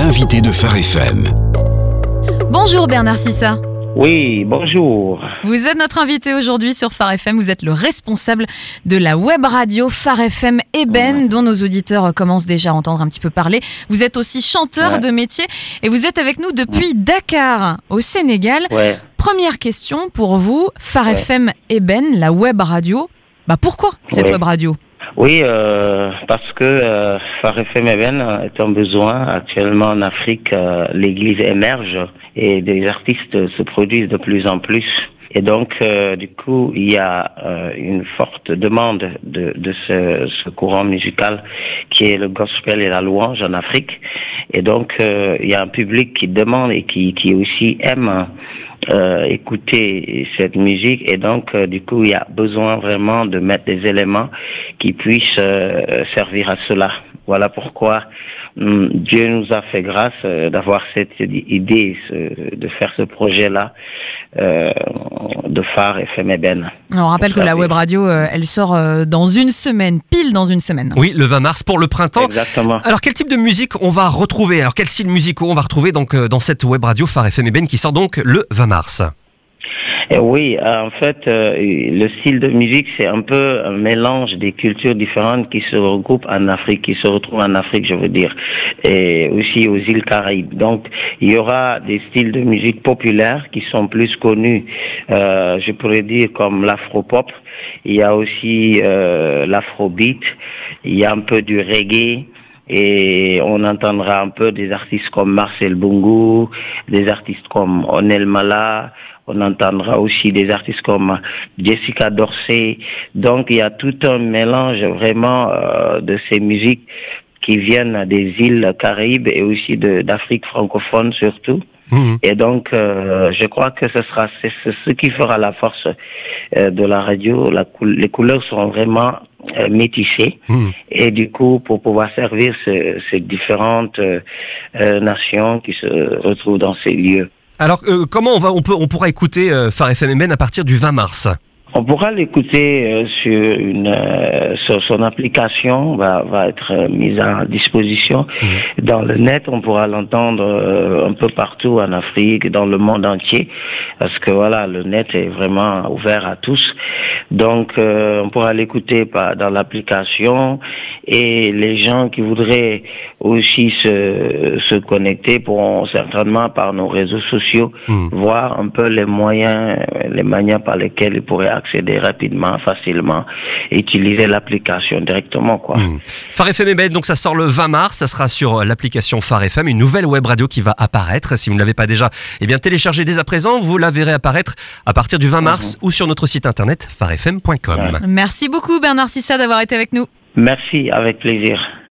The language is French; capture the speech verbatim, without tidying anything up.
l'invité de Phare F M. Bonjour Bernard Sissa. Oui, bonjour. Vous êtes notre invité aujourd'hui sur Phare F M. Vous êtes le responsable de la web radio Phare F M Eben, dont nos auditeurs commencent déjà à entendre un petit peu parler. Vous êtes aussi chanteur ouais. de métier et vous êtes avec nous depuis Dakar, au Sénégal. Ouais. Première question pour vous, Phare ouais. F M Eben, la web radio. Bah pourquoi cette ouais. web radio ? Oui, euh, parce que euh, Phare F M Eben est un besoin. Actuellement en Afrique, euh, l'Église émerge et des artistes se produisent de plus en plus. Et donc, euh, du coup, il y a euh, une forte demande de, de ce, ce courant musical qui est le gospel et la louange en Afrique. Et donc, euh, il y a un public qui demande et qui, qui aussi aime euh, écouter cette musique. Et donc, euh, du coup, il y a besoin vraiment de mettre des éléments qui puissent euh, servir à cela. Voilà pourquoi hum, Dieu nous a fait grâce euh, d'avoir cette idée, ce, de faire ce projet-là euh, de Phare F M Eben. On rappelle que la web radio, euh, elle sort euh, dans une semaine, pile dans une semaine. Oui, le vingt mars pour le printemps. Exactement. Alors, quel type de musique on va retrouver ? Alors, quels styles musicaux on va retrouver donc, euh, dans cette web radio Phare F M Eben qui sort donc le vingt mars ? Et oui, en fait, euh, le style de musique, c'est un peu un mélange des cultures différentes qui se regroupent en Afrique, qui se retrouvent en Afrique, je veux dire, et aussi aux îles Caraïbes. Donc, il y aura des styles de musique populaires qui sont plus connus, euh, je pourrais dire comme l'afro-pop. Il y a aussi euh, l'afrobeat, il y a un peu du reggae. Et on entendra un peu des artistes comme Marcel Bungu, des artistes comme Onel Mala, on entendra aussi des artistes comme Jessica Dorsey. Donc il y a tout un mélange vraiment euh, de ces musiques qui viennent des îles Caraïbes et aussi de, d'Afrique francophone surtout. Mmh. Et donc, euh, je crois que ce sera c'est, c'est ce qui fera la force euh, de la radio. La, les couleurs seront vraiment euh, métissées. Mmh. Et du coup, pour pouvoir servir ce, ces différentes euh, euh, nations qui se retrouvent dans ces lieux. Alors, euh, comment on va, on peut, on pourra écouter euh, Phare F M Eben à partir du vingt mars ? On pourra l'écouter euh, sur une euh, sur son application va va être euh, mise à disposition mmh. dans le net. On pourra l'entendre euh, un peu partout en Afrique, dans le monde entier, parce que voilà, le net est vraiment ouvert à tous. Donc euh, on pourra l'écouter par dans l'application et les gens qui voudraient aussi se se connecter pourront certainement par nos réseaux sociaux mmh. voir un peu les moyens, les manières par lesquelles ils pourraient accéder rapidement, facilement, et utiliser l'application directement, quoi. Mmh. Phare F M Eben, donc ça sort le vingt mars, ça sera sur l'application Phare F M, une nouvelle web radio qui va apparaître. Si vous ne l'avez pas déjà, eh bien téléchargez dès à présent, vous la verrez apparaître à partir du vingt mars mmh. ou sur notre site internet phare f m point com. Ouais. Merci beaucoup Bernard Sissa d'avoir été avec nous. Merci, avec plaisir.